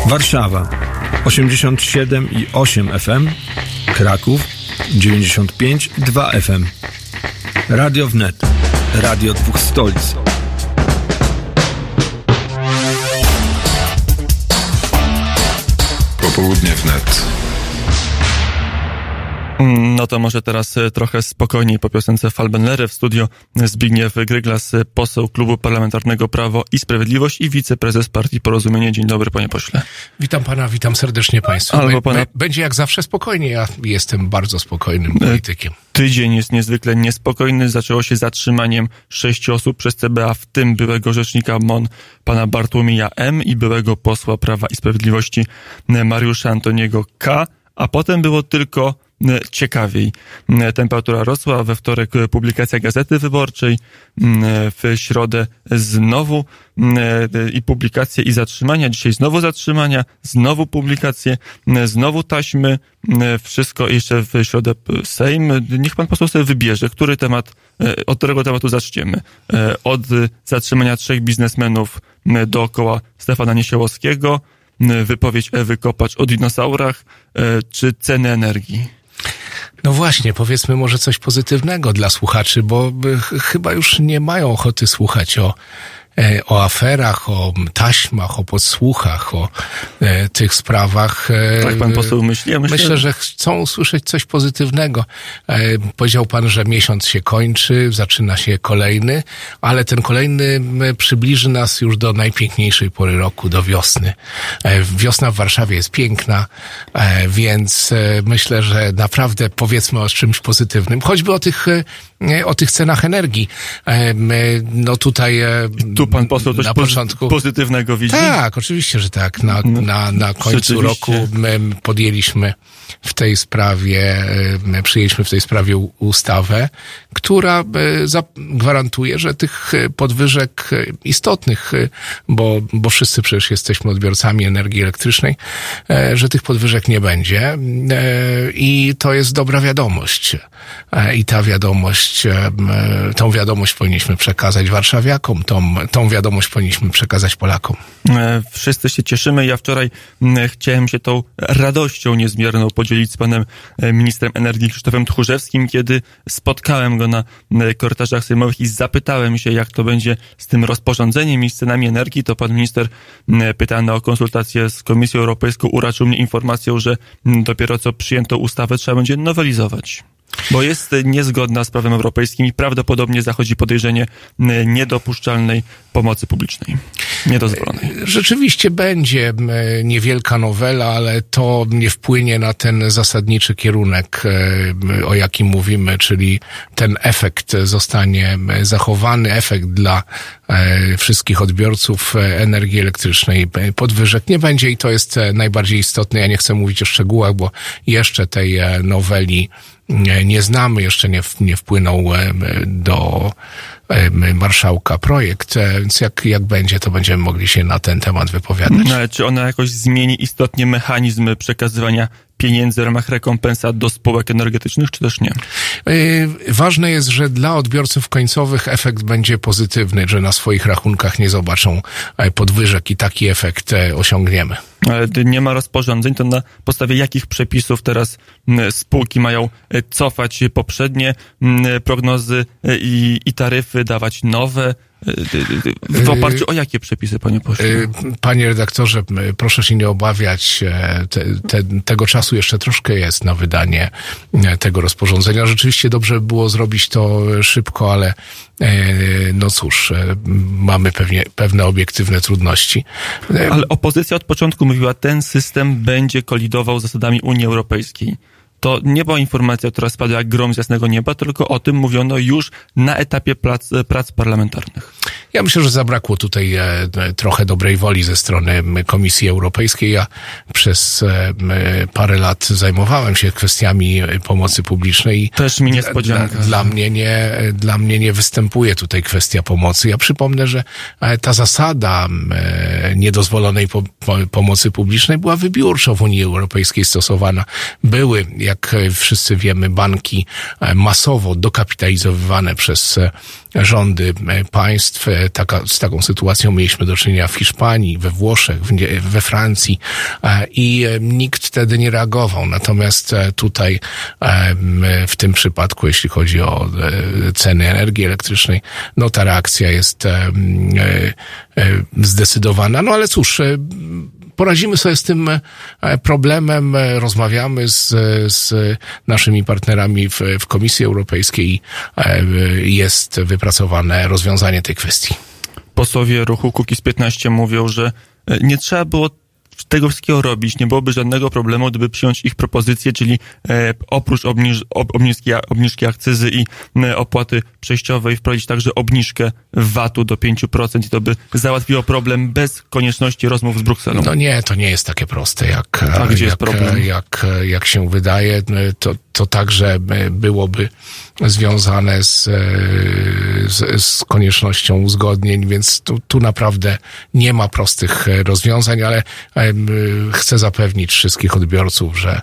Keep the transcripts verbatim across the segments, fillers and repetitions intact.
Warszawa osiemdziesiąt siedem i osiem F M, Kraków dziewięćdziesiąt pięć i dwa F M. Radio Wnet, radio dwóch stolic. Popołudnie Wnet. No to może teraz trochę spokojniej po piosence Falbenlery. W studio Zbigniew Gryglas, poseł Klubu Parlamentarnego Prawo i Sprawiedliwość i wiceprezes Partii Porozumienie. Dzień dobry, panie pośle. Witam pana, witam serdecznie państwa. Albo pana... Będzie jak zawsze spokojnie, ja jestem bardzo spokojnym politykiem. Tydzień jest niezwykle niespokojny. Zaczęło się zatrzymaniem sześciu osób przez C B A, w tym byłego rzecznika M O N, pana Bartłomieja M. i byłego posła Prawa i Sprawiedliwości Mariusza Antoniego K., a potem było tylko ciekawiej. Temperatura rosła, we wtorek publikacja Gazety Wyborczej, w środę znowu i publikacje i zatrzymania, dzisiaj znowu zatrzymania, znowu publikacje, znowu taśmy, wszystko jeszcze w środę Sejm. Niech pan poseł sobie wybierze, który temat, od którego tematu zaczniemy. Od zatrzymania trzech biznesmenów dookoła Stefana Niesiołowskiego, wypowiedź Ewy Kopacz o dinozaurach, czy ceny energii? No właśnie, powiedzmy może coś pozytywnego dla słuchaczy, bo chyba już nie mają ochoty słuchać o o aferach, o taśmach, o podsłuchach, o e, tych sprawach. E, tak pan poseł myśli? Ja myślę, myślę, że chcą usłyszeć coś pozytywnego. E, powiedział pan, że miesiąc się kończy, zaczyna się kolejny, ale ten kolejny przybliży nas już do najpiękniejszej pory roku, do wiosny. E, wiosna w Warszawie jest piękna, e, więc e, myślę, że naprawdę powiedzmy o czymś pozytywnym. Choćby o tych, e, o tych cenach energii. E, no tutaj... E, tu pan poseł coś na początku pozytywnego widzi? Tak, oczywiście, że tak. Na, na, na końcu roku my podjęliśmy w tej sprawie, my przyjęliśmy w tej sprawie ustawę, która gwarantuje, że tych podwyżek istotnych, bo, bo wszyscy przecież jesteśmy odbiorcami energii elektrycznej, że tych podwyżek nie będzie. I to jest dobra wiadomość. I ta wiadomość, tą wiadomość powinniśmy przekazać warszawiakom, tą, tą wiadomość powinniśmy przekazać Polakom. Wszyscy się cieszymy. Ja wczoraj chciałem się tą radością niezmierną podzielić z panem ministrem energii Krzysztofem Tchórzewskim, kiedy spotkałem go na korytarzach sejmowych i zapytałem się, jak to będzie z tym rozporządzeniem i z cenami energii. To pan minister, pytany o konsultacje z Komisją Europejską, uraczył mnie informacją, że dopiero co przyjęto ustawę, trzeba będzie nowelizować, bo jest niezgodna z prawem europejskim i prawdopodobnie zachodzi podejrzenie niedopuszczalnej pomocy publicznej, niedozwolonej. Rzeczywiście będzie niewielka nowela, ale to nie wpłynie na ten zasadniczy kierunek, o jakim mówimy, czyli ten efekt zostanie zachowany, efekt dla wszystkich odbiorców energii elektrycznej. Podwyżek nie będzie i to jest najbardziej istotne. Ja nie chcę mówić o szczegółach, bo jeszcze tej noweli Nie, nie znamy, jeszcze nie, nie wpłynął do marszałka projekt, więc jak, jak będzie, to będziemy mogli się na ten temat wypowiadać. No, ale czy ona jakoś zmieni istotnie mechanizmy przekazywania pieniędzy w ramach rekompensat do spółek energetycznych, czy też nie? Ważne jest, że dla odbiorców końcowych efekt będzie pozytywny, że na swoich rachunkach nie zobaczą podwyżek i taki efekt osiągniemy. Ale gdy nie ma rozporządzeń, to na podstawie jakich przepisów teraz spółki mają cofać poprzednie prognozy i, i taryfy, dawać nowe? W oparciu o jakie przepisy, panie pośle? Panie redaktorze, proszę się nie obawiać. Te, te, tego czasu jeszcze troszkę jest na wydanie tego rozporządzenia. Rzeczywiście dobrze by było zrobić to szybko, ale no cóż, mamy pewnie, pewne obiektywne trudności. Ale opozycja od początku mówiła, ten system będzie kolidował z zasadami Unii Europejskiej. To nie była informacja, która spadła jak grom z jasnego nieba, tylko o tym mówiono już na etapie prac, prac parlamentarnych. Ja myślę, że zabrakło tutaj e, trochę dobrej woli ze strony Komisji Europejskiej. Ja przez e, parę lat zajmowałem się kwestiami pomocy publicznej. Też mi niespodzianka. Dla, dla mnie nie, dla mnie nie występuje tutaj kwestia pomocy. Ja przypomnę, że ta zasada e, niedozwolonej po, po, pomocy publicznej była wybiórczo w Unii Europejskiej stosowana. Były, jak wszyscy wiemy, banki masowo dokapitalizowywane przez rządy państw. taka, z taką sytuacją mieliśmy do czynienia w Hiszpanii, we Włoszech, we Francji i nikt wtedy nie reagował. Natomiast tutaj w tym przypadku, jeśli chodzi o ceny energii elektrycznej, no ta reakcja jest zdecydowana. No ale cóż, poradzimy sobie z tym problemem, rozmawiamy z, z naszymi partnerami w, w Komisji Europejskiej i jest wypracowane rozwiązanie tej kwestii. Posłowie ruchu Kukiz piętnaście mówią, że nie trzeba było tego wszystkiego robić, nie byłoby żadnego problemu, gdyby przyjąć ich propozycję, czyli e, oprócz obniż, ob, obniżki, obniżki akcyzy i e, opłaty przejściowej wprowadzić także obniżkę vatu do pięć procent i to by załatwiło problem bez konieczności rozmów z Brukselą. No nie, to nie jest takie proste, jak, A gdzie jak, jest problem? jak, jak się wydaje. To, to także byłoby związane z, z, z koniecznością uzgodnień, więc tu, tu naprawdę nie ma prostych rozwiązań, ale chcę zapewnić wszystkich odbiorców, że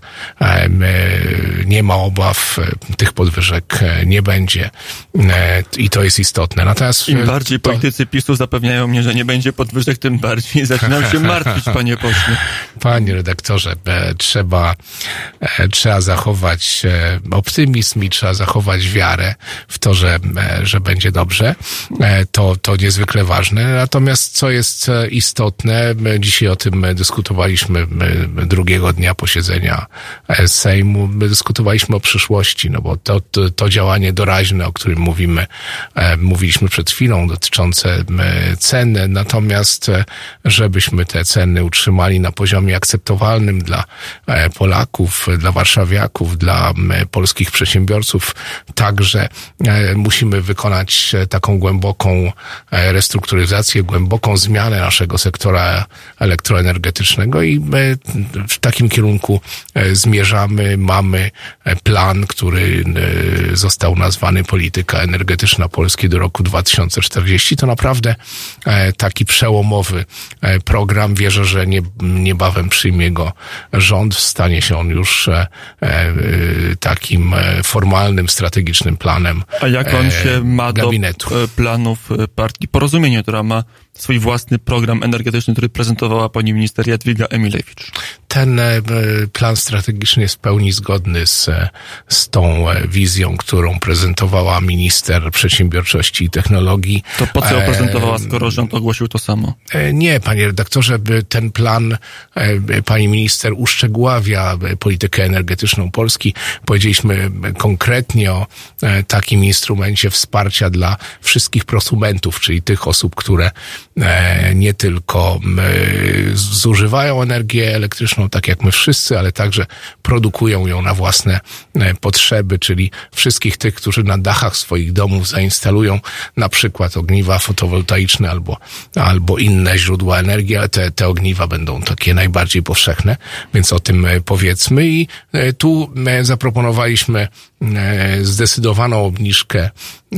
nie ma obaw, tych podwyżek nie będzie i to jest istotne. Natomiast im bardziej to... politycy PiSu zapewniają mnie, że nie będzie podwyżek, tym bardziej zaczynam się martwić, panie pośle. Panie redaktorze, trzeba, trzeba zachować optymizm i trzeba zachować wiarę w to, że, że będzie dobrze. To, to niezwykle ważne. Natomiast co jest istotne, dzisiaj o tym dyskutowaliśmy drugiego dnia posiedzenia Sejmu, dyskutowaliśmy o przyszłości, no bo to, to, to działanie doraźne, o którym mówimy, mówiliśmy przed chwilą, dotyczące cen, natomiast żebyśmy te ceny utrzymali na poziomie akceptowalnym dla Polaków, dla warszawiaków, dla polskich przedsiębiorców, także musimy wykonać taką głęboką restrukturyzację, głęboką zmianę naszego sektora elektroenergetycznego i w takim kierunku zmierzamy. Mamy plan, który został nazwany Polityka Energetyczna Polski do roku dwa tysiące czterdziestego. To naprawdę taki przełomowy program. Wierzę, że nie, niebawem przyjmie go rząd. Stanie się on już takim formalnym, strategicznym planem A jak on się ma gabinetu. do planów partii Porozumienie, która ma swój własny program energetyczny, który prezentowała pani minister Jadwiga Emilewicz? Ten plan strategiczny jest w pełni zgodny z, z tą wizją, którą prezentowała minister przedsiębiorczości i technologii. To po co ją prezentowała, skoro rząd ogłosił to samo? Nie, panie redaktorze, ten plan pani minister uszczegóławia politykę energetyczną Polski. Powiedzieliśmy konkretnie o takim instrumencie wsparcia dla wszystkich prosumentów, czyli tych osób, które nie tylko zużywają energię elektryczną, tak jak my wszyscy, ale także produkują ją na własne potrzeby, czyli wszystkich tych, którzy na dachach swoich domów zainstalują na przykład ogniwa fotowoltaiczne albo, albo inne źródła energii, ale te, te ogniwa będą takie najbardziej powszechne, więc o tym powiedzmy i tu zaproponowaliśmy zdecydowaną obniżkę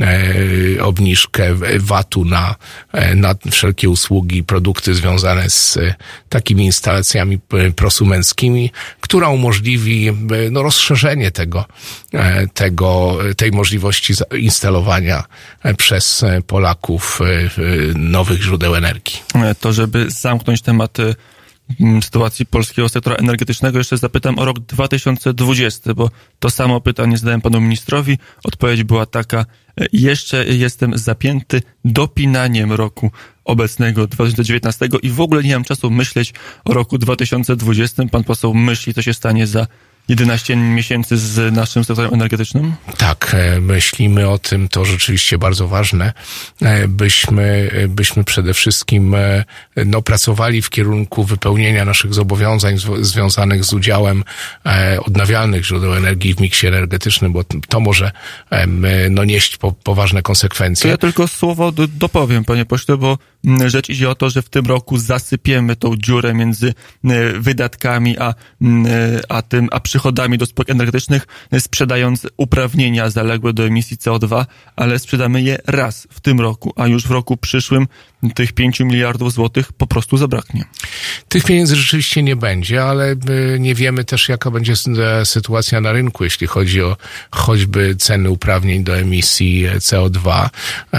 obniżkę vatu na, na wszelkie usługi, produkty związane z takimi instalacjami prosumenckimi, która umożliwi no, rozszerzenie tego, tego, tej możliwości instalowania przez Polaków nowych źródeł energii. To, żeby zamknąć temat sytuacji polskiego sektora energetycznego, jeszcze zapytam o rok dwa tysiące dwudziesty, bo to samo pytanie zadałem panu ministrowi. Odpowiedź była taka: jeszcze jestem zapięty dopinaniem roku obecnego dwa tysiące dziewiętnastego i w ogóle nie mam czasu myśleć o roku dwa tysiące dwudziestym. Pan poseł myśli, co się stanie za jedenaście miesięcy z naszym sektorem energetycznym? Tak, myślimy o tym, to rzeczywiście bardzo ważne, byśmy, byśmy przede wszystkim no, pracowali w kierunku wypełnienia naszych zobowiązań z, związanych z udziałem odnawialnych źródeł energii w miksie energetycznym, bo to może no, nieść po, poważne konsekwencje. To ja tylko słowo do, dopowiem, panie pośle, bo rzecz idzie o to, że w tym roku zasypiemy tą dziurę między wydatkami a, a tym, a przychodami przychodami do spółek energetycznych, sprzedając uprawnienia zaległe do emisji C O dwa, ale sprzedamy je raz w tym roku, a już w roku przyszłym tych pięciu miliardów złotych po prostu zabraknie. Tych pieniędzy rzeczywiście nie będzie, ale nie wiemy też, jaka będzie sytuacja na rynku, jeśli chodzi o choćby ceny uprawnień do emisji C O dwa.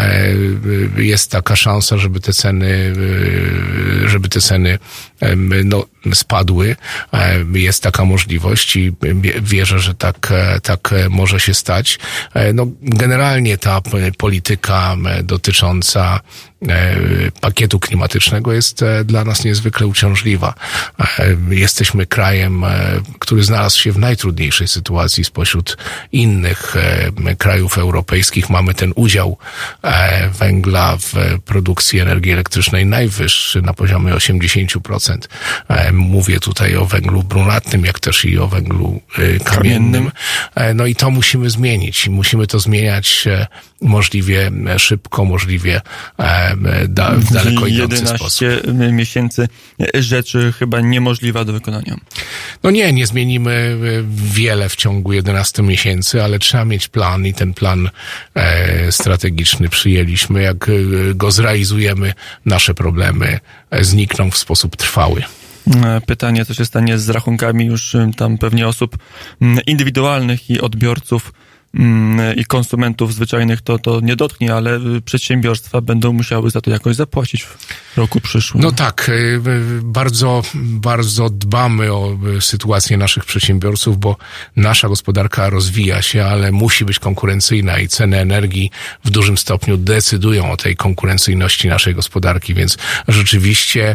Jest taka szansa, żeby te ceny, żeby te ceny no, spadły. Jest taka możliwość i wierzę, że tak, tak może się stać. No, generalnie ta polityka dotycząca pakietu klimatycznego jest dla nas niezwykle uciążliwa. Jesteśmy krajem, który znalazł się w najtrudniejszej sytuacji spośród innych krajów europejskich. Mamy ten udział węgla w produkcji energii elektrycznej najwyższy na poziomie osiemdziesiąt procent. Mówię tutaj o węglu brunatnym, jak też i o węglu kamiennym. No i to musimy zmienić. Musimy to zmieniać możliwie szybko, możliwie da, w daleko idący sposób. jedenaście miesięcy rzeczy chyba niemożliwa do wykonania. No nie, nie zmienimy wiele w ciągu jedenastu miesięcy, ale trzeba mieć plan i ten plan e, strategiczny przyjęliśmy. Jak go zrealizujemy, nasze problemy znikną w sposób trwały. Pytanie, co się stanie z rachunkami już tam pewnie osób indywidualnych i odbiorców i konsumentów zwyczajnych to, to nie dotknie, ale przedsiębiorstwa będą musiały za to jakoś zapłacić w roku przyszłym. No tak, bardzo, bardzo dbamy o sytuację naszych przedsiębiorców, bo nasza gospodarka rozwija się, ale musi być konkurencyjna i ceny energii w dużym stopniu decydują o tej konkurencyjności naszej gospodarki, więc rzeczywiście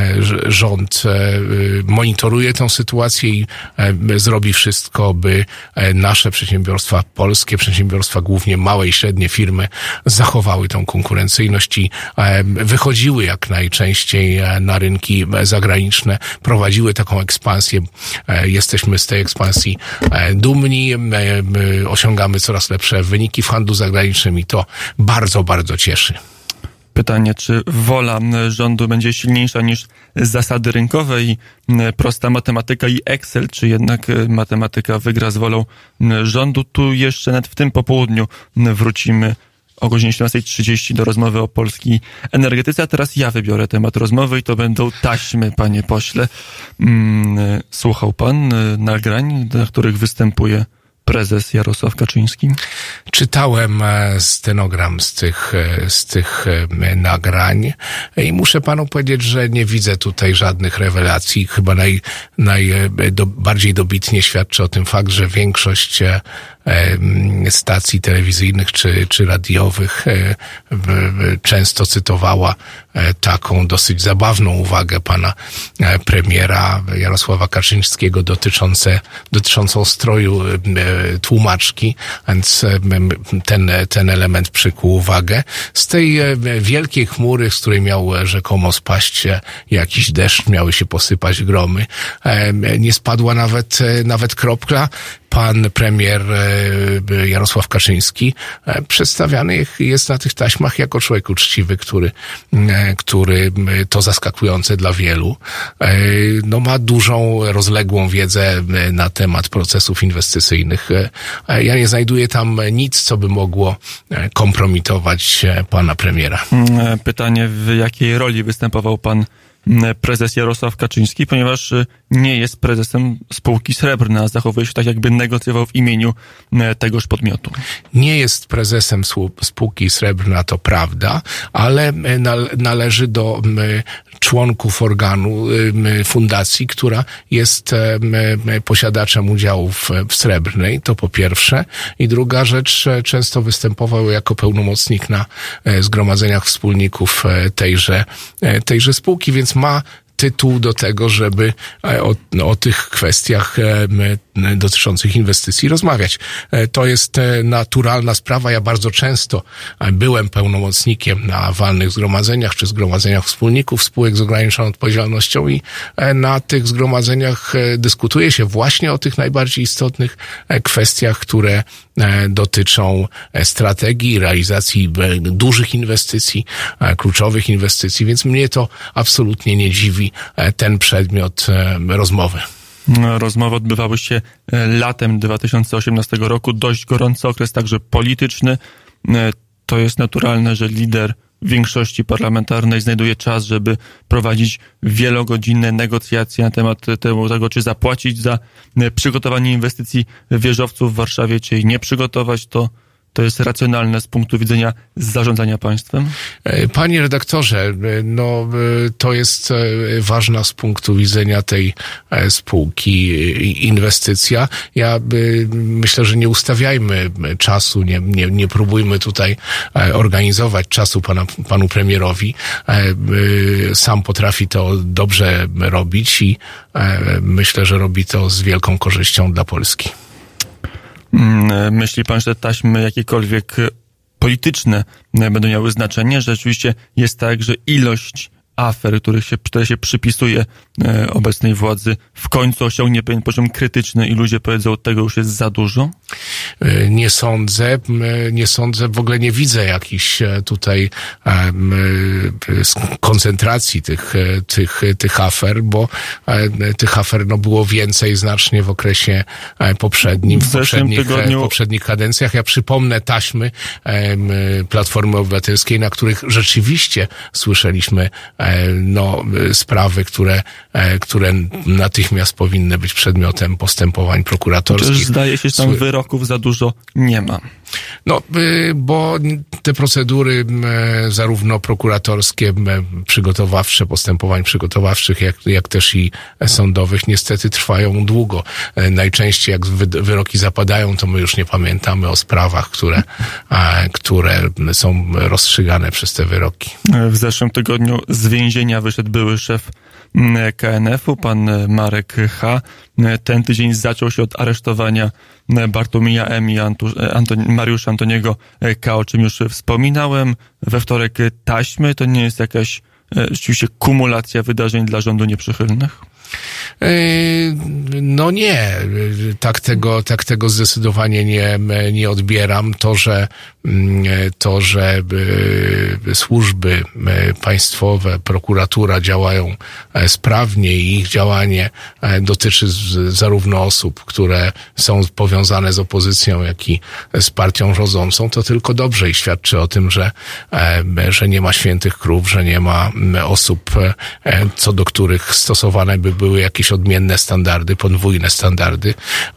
rząd monitoruje tę sytuację i zrobi wszystko, by nasze przedsiębiorstwa, polskie przedsiębiorstwa, głównie małe i średnie firmy, zachowały tą konkurencyjność i wychodziły jak najczęściej na rynki zagraniczne, prowadziły taką ekspansję. Jesteśmy z tej ekspansji dumni, osiągamy coraz lepsze wyniki w handlu zagranicznym i to bardzo, bardzo cieszy. Pytanie, czy wola rządu będzie silniejsza niż zasady rynkowe i prosta matematyka i Excel, czy jednak matematyka wygra z wolą rządu? Tu jeszcze nawet w tym popołudniu wrócimy o godzinie siedemnastej trzydzieści do rozmowy o polskiej energetyce, a teraz ja wybiorę temat rozmowy i to będą taśmy, panie pośle. Słuchał pan nagrań, na których występuje prezes Jarosław Kaczyński? Czytałem stenogram z tych, z tych nagrań i muszę panu powiedzieć, że nie widzę tutaj żadnych rewelacji. Chyba naj, naj, do, bardziej dobitnie świadczy o tym fakt, że większość stacji telewizyjnych czy, czy radiowych często cytowała taką dosyć zabawną uwagę pana premiera Jarosława Kaczyńskiego dotyczące, dotyczącą stroju tłumaczki, więc ten, ten element przykuł uwagę. Z tej wielkiej chmury, z której miał rzekomo spaść jakiś deszcz, miały się posypać gromy, nie spadła nawet, nawet kropla. Pan premier Jarosław Kaczyński przedstawiany jest na tych taśmach jako człowiek uczciwy, który, który to zaskakujące dla wielu, no ma dużą, rozległą wiedzę na temat procesów inwestycyjnych. Ja nie znajduję tam nic, co by mogło kompromitować pana premiera. Pytanie, w jakiej roli występował pan prezes Jarosław Kaczyński, ponieważ nie jest prezesem spółki Srebrna, a zachowuje się tak, jakby negocjował w imieniu tegoż podmiotu. Nie jest prezesem spółki Srebrna, to prawda, ale należy do członków organu fundacji, która jest posiadaczem udziałów w Srebrnej, to po pierwsze. I druga rzecz, często występował jako pełnomocnik na zgromadzeniach wspólników tejże, tejże spółki, więc ma tytuł do tego, żeby o, o tych kwestiach dotyczących inwestycji rozmawiać. To jest naturalna sprawa. Ja bardzo często byłem pełnomocnikiem na walnych zgromadzeniach czy zgromadzeniach wspólników spółek z ograniczoną odpowiedzialnością i na tych zgromadzeniach dyskutuje się właśnie o tych najbardziej istotnych kwestiach, które dotyczą strategii, realizacji dużych inwestycji, kluczowych inwestycji, więc mnie to absolutnie nie dziwi ten przedmiot rozmowy. Rozmowy odbywały się latem dwa tysiące osiemnastego roku. Dość gorący okres, także polityczny. To jest naturalne, że lider większości parlamentarnej znajduje czas, żeby prowadzić wielogodzinne negocjacje na temat tego, czy zapłacić za przygotowanie inwestycji wieżowców w Warszawie, czy jej nie przygotować. To To jest racjonalne z punktu widzenia zarządzania państwem? Panie redaktorze, no to jest ważna z punktu widzenia tej spółki inwestycja. Ja myślę, że nie ustawiajmy czasu, nie, nie, nie próbujmy tutaj organizować czasu pana, panu premierowi. Sam potrafi to dobrze robić i myślę, że robi to z wielką korzyścią dla Polski. Myśli pan, że taśmy jakiekolwiek polityczne będą miały znaczenie? Że rzeczywiście jest tak, że ilość afer, których się, które się przypisuje obecnej władzy, w końcu osiągnie pewien poziom krytyczny i ludzie powiedzą, tego już jest za dużo? Nie sądzę, nie sądzę, w ogóle nie widzę jakichś tutaj koncentracji tych, tych, tych afer, bo tych afer no, było więcej znacznie w okresie poprzednim, w, w poprzednich, tygodniu... w poprzednich kadencjach. Ja przypomnę taśmy Platformy Obywatelskiej, na których rzeczywiście słyszeliśmy no, sprawy, które, które natychmiast powinny być przedmiotem postępowań prokuratorskich. Chociaż zdaje się, że tam wyroków za dużo nie ma. No, bo te procedury zarówno prokuratorskie, przygotowawcze, postępowań przygotowawczych, jak, jak też i sądowych niestety trwają długo. Najczęściej jak wyroki zapadają, to my już nie pamiętamy o sprawach, które, które są rozstrzygane przez te wyroki. W zeszłym tygodniu z więzienia wyszedł były szef K N F-u, pan Marek Ch. Ten tydzień zaczął się od aresztowania Bartłomieja M. i Antoni- Mariusza Antoniego K., o czym już wspominałem. We wtorek taśmy. To nie jest jakaś rzeczywiście kumulacja wydarzeń dla rządu nieprzychylnych? No nie, tak tego, tak tego zdecydowanie nie, nie odbieram. To, że, to, że służby państwowe, prokuratura działają sprawnie i ich działanie dotyczy zarówno osób, które są powiązane z opozycją, jak i z partią rządzącą, to tylko dobrze i świadczy o tym, że, że nie ma świętych krów, że nie ma osób, co do których stosowane by były jakieś odmienne standardy, podwójne standardy,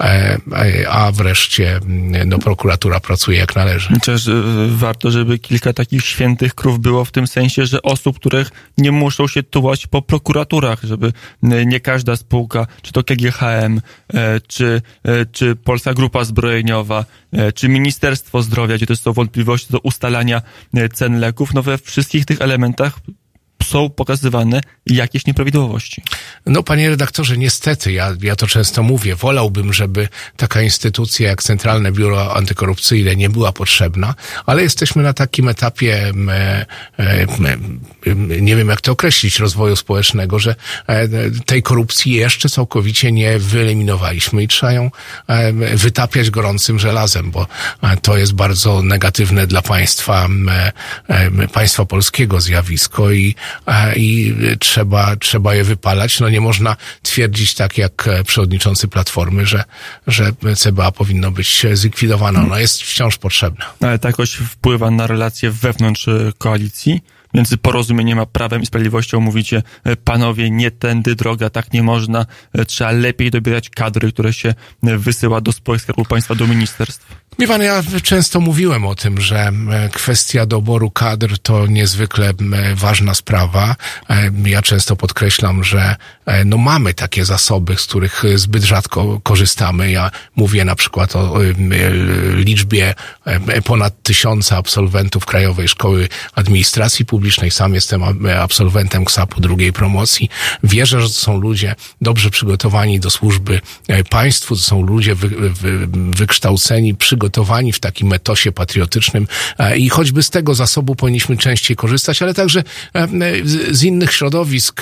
a wreszcie no, prokuratura pracuje jak należy. Chociaż warto, żeby kilka takich świętych krów było w tym sensie, że osób, których nie muszą się tułać po prokuraturach, żeby nie każda spółka, czy to K G H M, czy, czy Polska Grupa Zbrojeniowa, czy Ministerstwo Zdrowia, gdzie też są wątpliwości do ustalania cen leków, no we wszystkich tych elementach są pokazywane jakieś nieprawidłowości. No, panie redaktorze, niestety, ja, ja to często mówię, wolałbym, żeby taka instytucja jak Centralne Biuro Antykorupcyjne nie była potrzebna, ale jesteśmy na takim etapie, e, e, nie wiem jak to określić, rozwoju społecznego, że e, tej korupcji jeszcze całkowicie nie wyeliminowaliśmy i trzeba ją e, wytapiać gorącym żelazem, bo e, to jest bardzo negatywne dla państwa, e, e, państwa polskiego zjawisko i i trzeba, trzeba je wypalać. No nie można twierdzić tak jak przewodniczący Platformy, że, że C B A powinno być zlikwidowane. Ono jest wciąż potrzebne. Ale to jakoś wpływa na relacje wewnątrz koalicji? Między Porozumieniem a Prawem i Sprawiedliwością mówicie, panowie, nie tędy droga, tak nie można, trzeba lepiej dobierać kadry, które się wysyła do spółek Skarbu Państwa, do ministerstw. Wie pan, ja często mówiłem o tym, że kwestia doboru kadr to niezwykle ważna sprawa. Ja często podkreślam, że no mamy takie zasoby, z których zbyt rzadko korzystamy. Ja mówię na przykład o liczbie ponad tysiąca absolwentów Krajowej Szkoły Administracji Publicznej. Sam jestem absolwentem K S A P-u drugiej promocji. Wierzę, że to są ludzie dobrze przygotowani do służby państwu, to są ludzie wy, wy, wykształceni, przygotowani w takim etosie patriotycznym i choćby z tego zasobu powinniśmy częściej korzystać, ale także z innych środowisk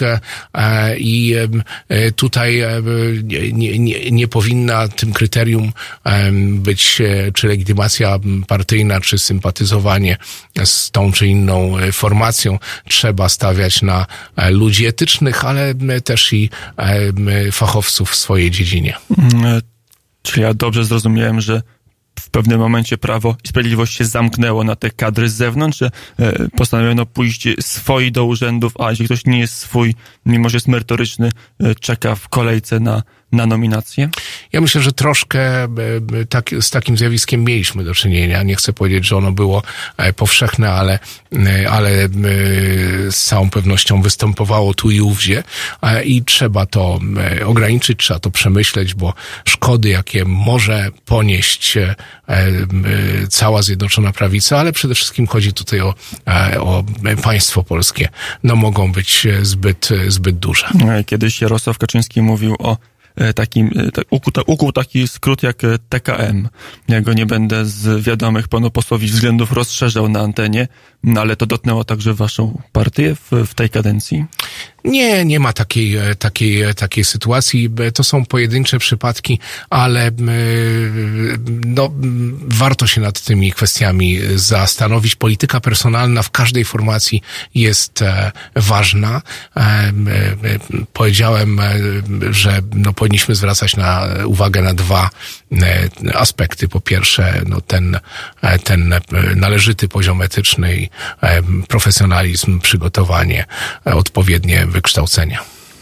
i tutaj nie, nie, nie powinna tym kryterium być czy legitymacja partyjna, czy sympatyzowanie z tą czy inną formacją. demokracją. Trzeba stawiać na ludzi etycznych, ale też i fachowców w swojej dziedzinie. Czy ja dobrze zrozumiałem, że w pewnym momencie Prawo i Sprawiedliwość się zamknęło na te kadry z zewnątrz, że postanowiono pójść swoi do urzędów, a jeśli ktoś nie jest swój, mimo że jest merytoryczny, czeka w kolejce na, na nominację? Ja myślę, że troszkę tak, z takim zjawiskiem mieliśmy do czynienia. Nie chcę powiedzieć, że ono było powszechne, ale, ale z całą pewnością występowało tu i ówdzie i trzeba to ograniczyć, trzeba to przemyśleć, bo szkody, jakie może ponieść cała Zjednoczona Prawica, ale przede wszystkim chodzi tutaj o, o państwo polskie, no mogą być zbyt, zbyt duże. Kiedyś Jarosław Kaczyński mówił o takim, ukuł, ukuł taki skrót jak T K M. Ja go nie będę z wiadomych panu posłowi względów rozszerzał na antenie, no ale to dotknęło także waszą partię w, w tej kadencji? Nie, nie ma takiej, takiej, takiej sytuacji. To są pojedyncze przypadki, ale no, warto się nad tymi kwestiami zastanowić. Polityka personalna w każdej formacji jest ważna. Powiedziałem, że no, powinniśmy zwracać na, uwagę na dwa aspekty. Po pierwsze, no, ten, ten należyty poziom etyczny i profesjonalizm, przygotowanie, odpowiednie wykształcenia.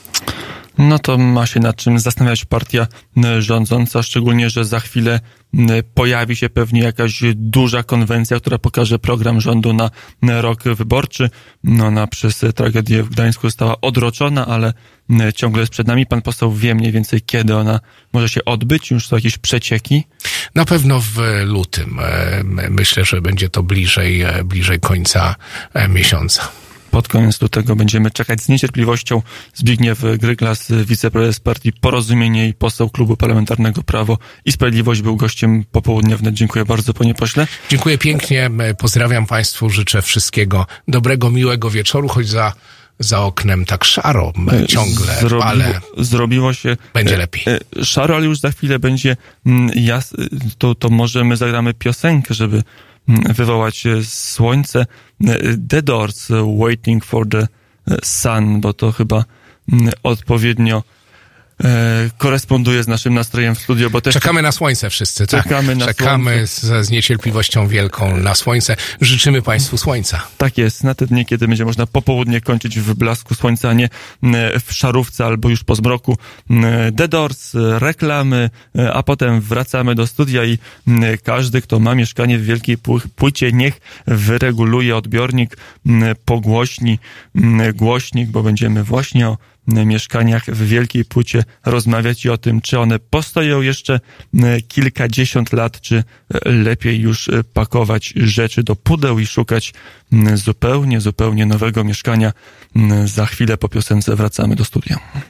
No to ma się nad czym zastanawiać partia rządząca, szczególnie, że za chwilę pojawi się pewnie jakaś duża konwencja, która pokaże program rządu na rok wyborczy. No ona przez tragedię w Gdańsku została odroczona, ale ciągle jest przed nami. Pan poseł wie mniej więcej, kiedy ona może się odbyć? Już są jakieś przecieki? Na pewno w lutym. Myślę, że będzie to bliżej, bliżej końca miesiąca. Pod koniec lutego będziemy czekać z niecierpliwością. Zbigniew Gryglas, wiceprezes partii Porozumienie i poseł Klubu Parlamentarnego Prawo i Sprawiedliwość, był gościem Popołudnia Wnet. Dziękuję bardzo, panie pośle. Dziękuję pięknie. Pozdrawiam państwu. Życzę wszystkiego dobrego, miłego wieczoru, choć za za oknem tak szaro ciągle, Zrobiło, ale zrobiło się będzie lepiej. Szaro, ale już za chwilę będzie jas, to, to może my zagramy piosenkę, żeby wywołać słońce. The Doors, Waiting for the Sun, bo to chyba odpowiednio e, koresponduje z naszym nastrojem w studio, bo też... Czekamy na słońce wszyscy, tak? Czekamy na Czekamy z, z niecierpliwością wielką na słońce. Życzymy państwu słońca. Tak jest, na te dni, kiedy będzie można popołudnie kończyć w blasku słońca, a nie w szarówce albo już po zmroku. The Doors, reklamy, a potem wracamy do studia i każdy, kto ma mieszkanie w wielkiej płycie, niech wyreguluje odbiornik, pogłośni głośnik, bo będziemy właśnie o mieszkaniach w wielkiej płycie rozmawiać i o tym, czy one postoją jeszcze kilkadziesiąt lat, czy lepiej już pakować rzeczy do pudeł i szukać zupełnie, zupełnie nowego mieszkania. Za chwilę po piosence wracamy do studia.